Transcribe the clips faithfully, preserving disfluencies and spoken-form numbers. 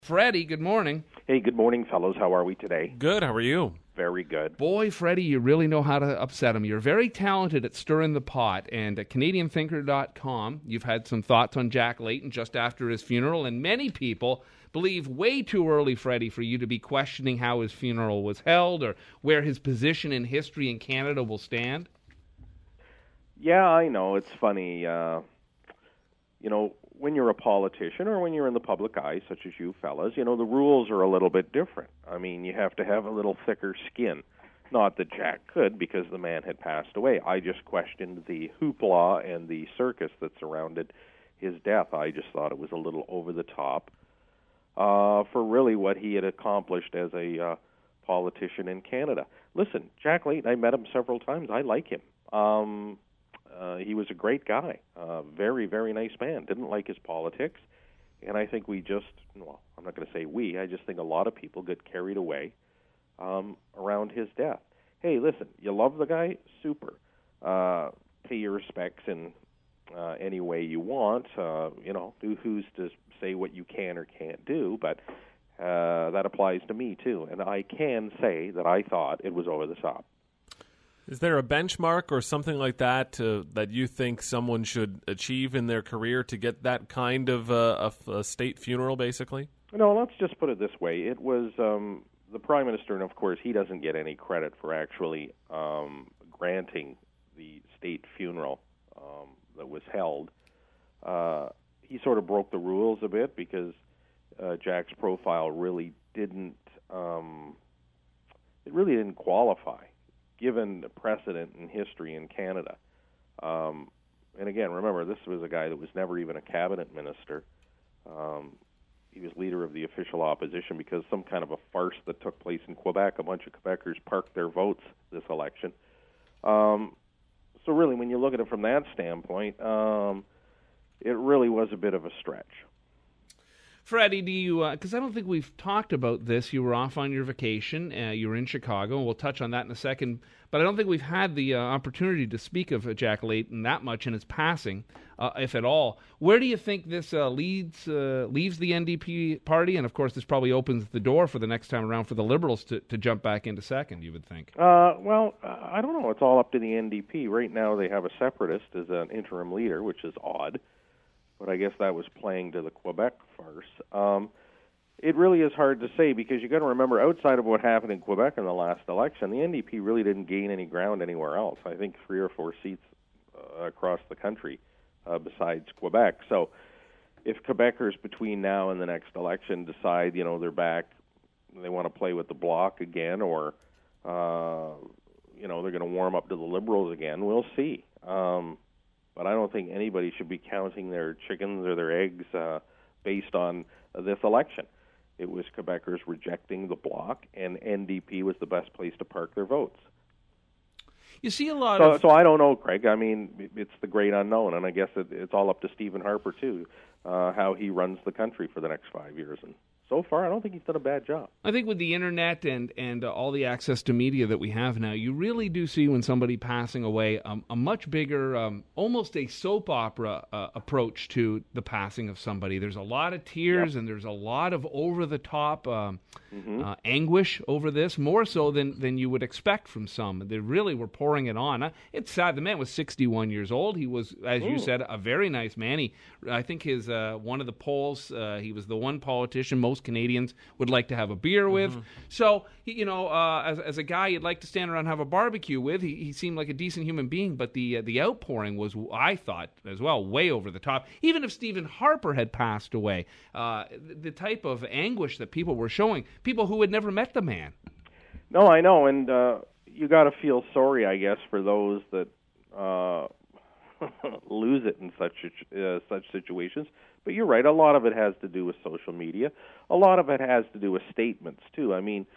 Freddie, good morning. Hey, good morning, fellows. How are we today? Good. How are you? Very good. Boy, Freddie, you really know how to upset him. You're very talented at stirring the pot. And at Canadian Thinker dot com, you've had some thoughts on Jack Layton just after his funeral. And many people believe way too early, Freddie, for you to be questioning how his funeral was held or where his position in history in Canada will stand. Yeah, I know. It's funny. Uh, you know, when you're a politician or when you're in the public eye, such as you fellas, you know, the rules are a little bit different. I mean, you have to have a little thicker skin. Not that Jack could, because the man had passed away. I just questioned the hoopla and the circus that surrounded his death. I just thought it was a little over the top uh, for really what he had accomplished as a uh, politician in Canada. Listen, Jack Layton, I met him several times. I like him. Um Uh, he was a great guy, uh, very, very nice man. Didn't like his politics, and I think we just, well, I'm not going to say we, I just think a lot of people get carried away um, around his death. Hey, listen, you love the guy? Super. Uh, pay your respects in uh, any way you want. Uh, you know, who, who's to say what you can or can't do, but uh, that applies to me, too. And I can say that I thought it was over the top. Is there a benchmark or something like that uh, that you think someone should achieve in their career to get that kind of uh, a, a state funeral, basically? No, let's just put it this way. It was um, the Prime Minister, and of course he doesn't get any credit for actually um, granting the state funeral um, that was held. Uh, he sort of broke the rules a bit because uh, Jack's profile really didn't, um, it really didn't qualify, given the precedent in history in Canada. Um, and again, remember, this was a guy that was never even a cabinet minister. Um, he was leader of the official opposition because some kind of a farce that took place in Quebec. A bunch of Quebecers parked their votes this election. Um, so really, when you look at it from that standpoint, um, it really was a bit of a stretch. Freddie, do you, because uh, I don't think we've talked about this. You were off on your vacation. Uh, you were in Chicago, and we'll touch on that in a second. But I don't think we've had the uh, opportunity to speak of uh, Jack Layton that much in his passing, uh, if at all. Where do you think this uh, leads, uh, leaves the N D P party? And, of course, this probably opens the door for the next time around for the Liberals to, to jump back into second, you would think. Uh, well, I don't know. It's all up to the N D P. Right now they have a separatist as an interim leader, which is odd. But I guess that was playing to the Quebec farce. Um, it really is hard to say because you got to remember, outside of what happened in Quebec in the last election, the N D P really didn't gain any ground anywhere else. I think three or four seats uh, across the country uh, besides Quebec. So if Quebecers between now and the next election decide, you know, they're back, they want to play with the Bloc again, or, uh, you know, they're going to warm up to the Liberals again, we'll see. Um But I don't think anybody should be counting their chickens or their eggs uh, based on uh, this election. It was Quebecers rejecting the Bloc, and N D P was the best place to park their votes. You see a lot so, of... So I don't know, Craig. I mean, it's the great unknown, and I guess it, it's all up to Stephen Harper, too, uh, how he runs the country for the next five years. And so far, I don't think he's done a bad job. I think with the internet and, and uh, all the access to media that we have now, you really do see when somebody passing away um, a much bigger, um, almost a soap opera uh, approach to the passing of somebody. There's a lot of tears, yep. And there's a lot of over-the-top um, mm-hmm. uh, anguish over this, more so than, than you would expect from some. They really were pouring it on. Uh, it's sad. The man was sixty-one years old. He was, as mm. you said, a very nice man. He, I think his uh, one of the polls, uh, he was the one politician most Canadians would like to have a beer with. Mm-hmm. So, you know, uh, as, as a guy you'd like to stand around and have a barbecue with, he, he seemed like a decent human being, but the uh, the outpouring was, I thought, as well, way over the top. Even if Stephen Harper had passed away, uh, the, the type of anguish that people were showing, people who had never met the man. No, I know, and uh, you got to feel sorry, I guess, for those that uh, lose it in such uh, such situations. But you're right, a lot of it has to do with social media. A lot of it has to do with statements, too. I mean,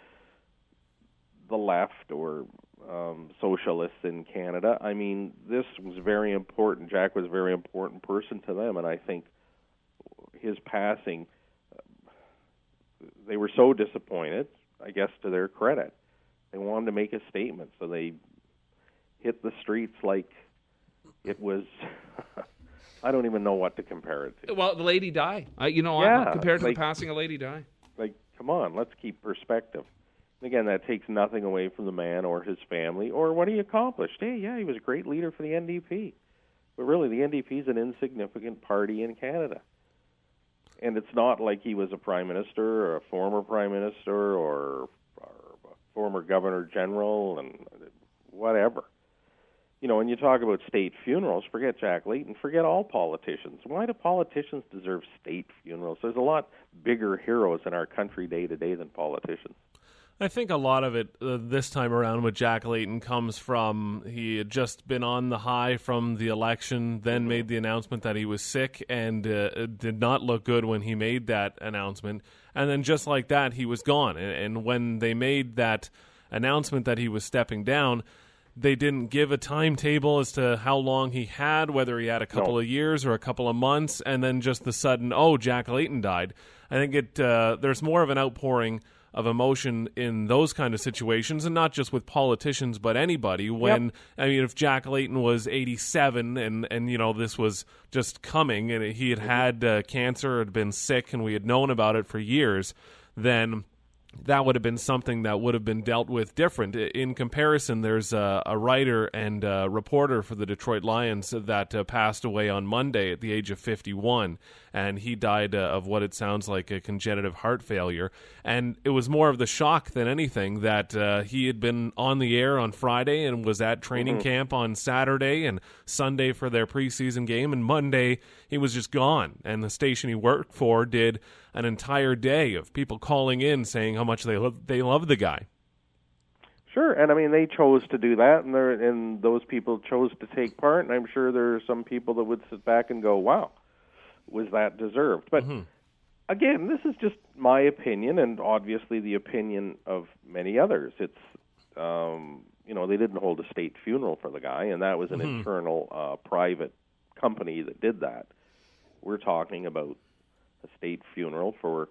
the left or um, socialists in Canada, I mean, this was very important. Jack was a very important person to them, and I think his passing, they were so disappointed, I guess to their credit. They wanted to make a statement, so they hit the streets like it was... I don't even know what to compare it to. Well, the Lady Di. Uh, you know, yeah, I, compared to like, the passing of Lady Di. Like, come on, let's keep perspective. And again, that takes nothing away from the man or his family or what he accomplished. Hey, yeah, he was a great leader for the N D P. But really, the N D P is an insignificant party in Canada. And it's not like he was a prime minister or a former prime minister or, or a former governor general and whatever. You know, when you talk about state funerals, forget Jack Layton, forget all politicians. Why do politicians deserve state funerals? There's a lot bigger heroes in our country day to day than politicians. I think a lot of it uh, this time around with Jack Layton comes from he had just been on the high from the election, then mm-hmm. made the announcement that he was sick and uh, did not look good when he made that announcement. And then just like that, he was gone. And, and when they made that announcement that he was stepping down, they didn't give a timetable as to how long he had, whether he had a couple no. of years or a couple of months, and then just the sudden, oh, Jack Layton died. I think it uh, there's more of an outpouring of emotion in those kind of situations, and not just with politicians, but anybody. When yep. I mean, if Jack Layton was eighty-seven, and and you know this was just coming, and he had mm-hmm. had uh, cancer, had been sick, and we had known about it for years, then that would have been something that would have been dealt with different. In comparison, there's a, a writer and a reporter for the Detroit Lions that uh, passed away on Monday at the age of fifty-one, and he died uh, of what it sounds like a congenital heart failure. And it was more of the shock than anything that uh, he had been on the air on Friday and was at training mm-hmm. camp on Saturday and Sunday for their preseason game, and Monday he was just gone. And the station he worked for did an entire day of people calling in saying how much they love, they love the guy. Sure, and I mean they chose to do that, and and those people chose to take part. And I'm sure there are some people that would sit back and go, "Wow, was that deserved?" But mm-hmm. again, this is just my opinion, and obviously the opinion of many others. It's um, you know they didn't hold a state funeral for the guy, and that was an mm-hmm. internal uh, private company that did that. We're talking about a state funeral for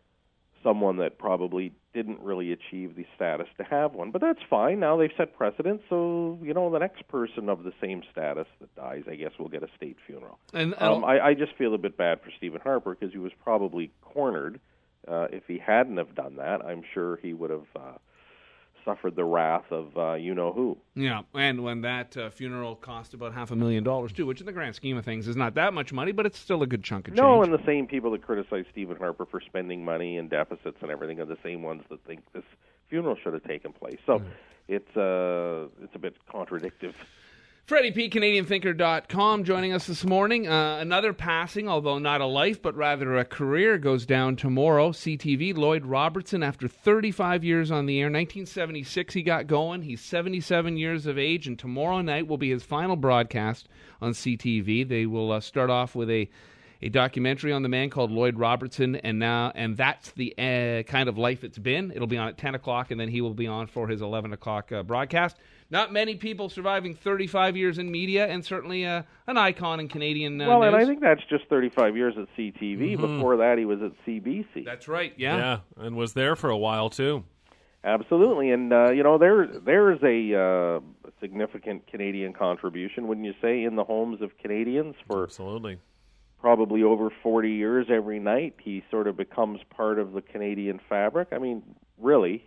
someone that probably didn't really achieve the status to have one. But that's fine. Now they've set precedent, so, you know, the next person of the same status that dies, I guess, will get a state funeral. And um, I, I just feel a bit bad for Stephen Harper because he was probably cornered. Uh, if he hadn't have done that, I'm sure he would have uh, suffered the wrath of uh, you-know-who. Yeah, and when that uh, funeral cost about half a million dollars, too, which in the grand scheme of things is not that much money, but it's still a good chunk of change. No, and the same people that criticize Stephen Harper for spending money and deficits and everything are the same ones that think this funeral should have taken place. So mm. it's, uh, it's a bit contradictory. Freddie P, Canadian Thinker dot com, joining us this morning. Uh, another passing, although not a life, but rather a career, goes down tomorrow. C T V, Lloyd Robertson, after thirty-five years on the air. nineteen seventy-six he got going. He's seventy-seven years of age, and tomorrow night will be his final broadcast on C T V. They will uh, start off with a a documentary on the man called Lloyd Robertson, and now and that's the uh, kind of life it's been. It'll be on at ten o'clock, and then he will be on for his eleven o'clock uh, broadcast. Not many people surviving thirty-five years in media, and certainly uh, an icon in Canadian uh, well, news. And I think that's just thirty-five years at C T V. Mm-hmm. Before that, he was at C B C. That's right, yeah. Yeah, and was there for a while, too. Absolutely, and, uh, you know, there there is a uh, significant Canadian contribution, wouldn't you say, in the homes of Canadians for Absolutely. probably over forty years every night. He sort of becomes part of the Canadian fabric. I mean, really,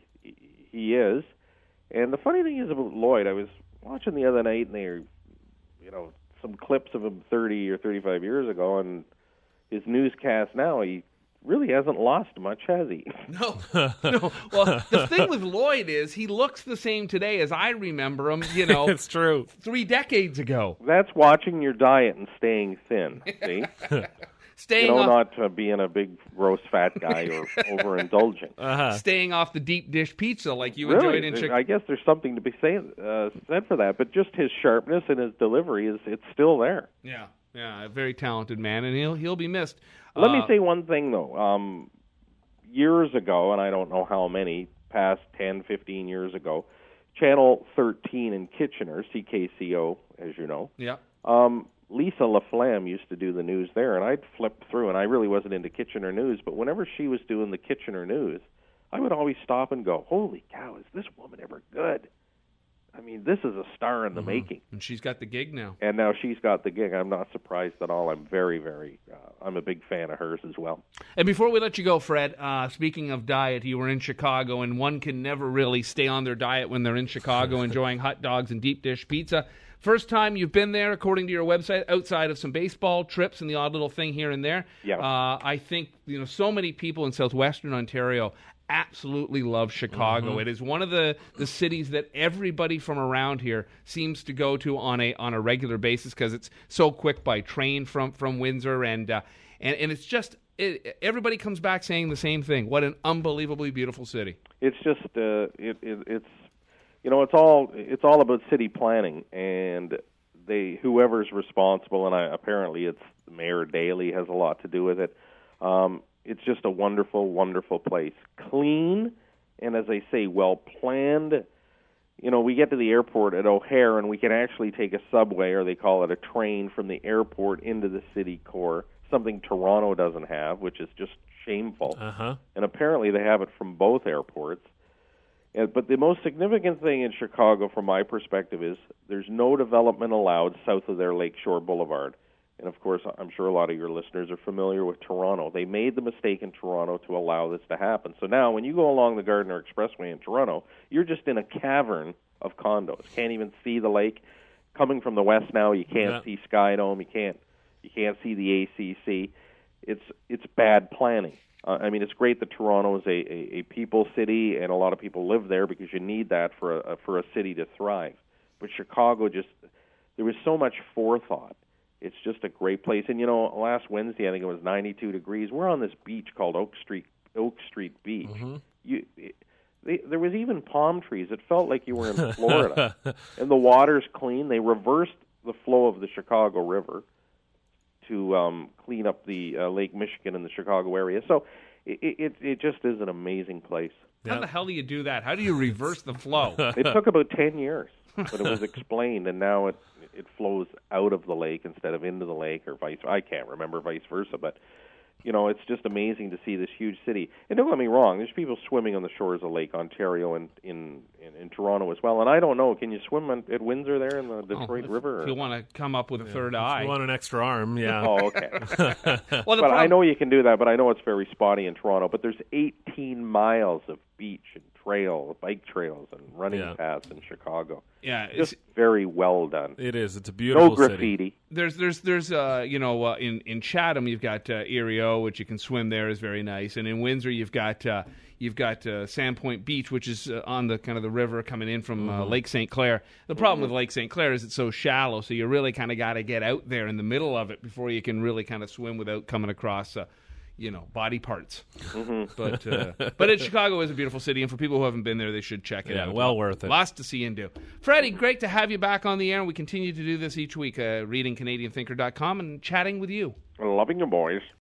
he is. And the funny thing is about Lloyd, I was watching the other night, and they were, you know, some clips of him thirty or thirty-five years ago, and his newscast now, he really hasn't lost much, has he? No, no. Well, the thing with Lloyd is he looks the same today as I remember him, you know. It's true. Three decades ago. That's watching your diet and staying thin, see? Staying you know, off, not uh, being a big, gross, fat guy or overindulgent. Uh-huh. Staying off the deep dish pizza like you really, enjoyed in Chicago. I guess there's something to be say, uh, said for that, but just his sharpness and his delivery, is it's still there. Yeah, yeah, a very talented man, and he'll he'll be missed. Let uh, me say one thing, though. Um, years ago, and I don't know how many, past ten, fifteen years ago, Channel thirteen in Kitchener, C K C O, as you know, yeah. Um, Lisa LaFlamme used to do the news there, and I'd flip through, and I really wasn't into Kitchener news, but whenever she was doing the Kitchener news, I would always stop and go, holy cow, is this woman ever good? I mean, this is a star in the mm-hmm. making. And she's got the gig now. And now she's got the gig. I'm not surprised at all. I'm very, very, uh, I'm a big fan of hers as well. And before we let you go, Fred, uh, speaking of diet, you were in Chicago, and one can never really stay on their diet when they're in Chicago enjoying hot dogs and deep dish pizza. First time you've been there, according to your website, outside of some baseball trips and the odd little thing here and there. Yeah. Uh, I think, you know, so many people in southwestern Ontario absolutely love Chicago. Mm-hmm. It is one of the, the cities that everybody from around here seems to go to on a on a regular basis because it's so quick by train from from Windsor, and uh, and and it's just it, everybody comes back saying the same thing. What an unbelievably beautiful city! It's just uh, it, it it's you know it's all it's all about city planning, and they whoever's responsible, and I, apparently it's Mayor Daley has a lot to do with it. Um, It's just a wonderful, wonderful place. Clean, and as I say, well-planned. You know, we get to the airport at O'Hare, and we can actually take a subway, or they call it a train, from the airport into the city core, something Toronto doesn't have, which is just shameful. Uh-huh. And apparently they have it from both airports. And, but the most significant thing in Chicago, from my perspective, is there's no development allowed south of their Lakeshore Boulevard. And, of course, I'm sure a lot of your listeners are familiar with Toronto. They made the mistake in Toronto to allow this to happen. So now when you go along the Gardiner Expressway in Toronto, you're just in a cavern of condos. Can't even see the lake. Coming from the west now, you can't yeah. see Skydome. You can't you can't see the A C C. It's it's bad planning. Uh, I mean, it's great that Toronto is a, a, a people city, and a lot of people live there because you need that for a, for a city to thrive. But Chicago just, there was so much forethought. It's just a great place. And, you know, last Wednesday, I think it was ninety-two degrees. We're on this beach called Oak Street Oak Street Beach. Mm-hmm. You, it, they, there was even palm trees. It felt like you were in Florida. And the water's clean. They reversed the flow of the Chicago River to um, clean up the uh, Lake Michigan in the Chicago area. So it, it, it just is an amazing place. How Yeah. the hell do you do that? How do you reverse the flow? It took about ten years, but it was explained, and now it it flows out of the lake instead of into the lake, or vice. I can't remember vice versa, but you know, it's just amazing to see this huge city. And don't get me wrong, there's people swimming on the shores of Lake Ontario and in in, in Toronto as well. And I don't know, can you swim on, at Windsor there in the Detroit oh, River? If you want to come up with a Yeah. third If eye. you want an extra arm, yeah. Oh, okay. well, the But problem, I know you can do that, but I know it's very spotty in Toronto. But there's eighteen miles of beach and trail, bike trails, and running Yeah. paths in Chicago. yeah, it's, Just very well done. It is. It's a beautiful No city. graffiti. there's there's there's uh you know uh, in in Chatham you've got uh, Erie O, which you can swim there, is very nice, and in Windsor you've got uh, you've got uh, Sandpoint Beach, which is uh, on the kind of the river coming in from uh, Lake Saint Clair. The problem Mm-hmm. with Lake Saint Clair is it's so shallow, so you really kind of got to get out there in the middle of it before you can really kind of swim without coming across. Uh, you know, body parts. Mm-hmm. But uh, but it, Chicago is a beautiful city, and for people who haven't been there, they should check it Yeah, out. well worth it. Lots to see and do. Freddie, great to have you back on the air, and we continue to do this each week, uh, reading Canadian Thinker dot com and chatting with you. Loving you, boys.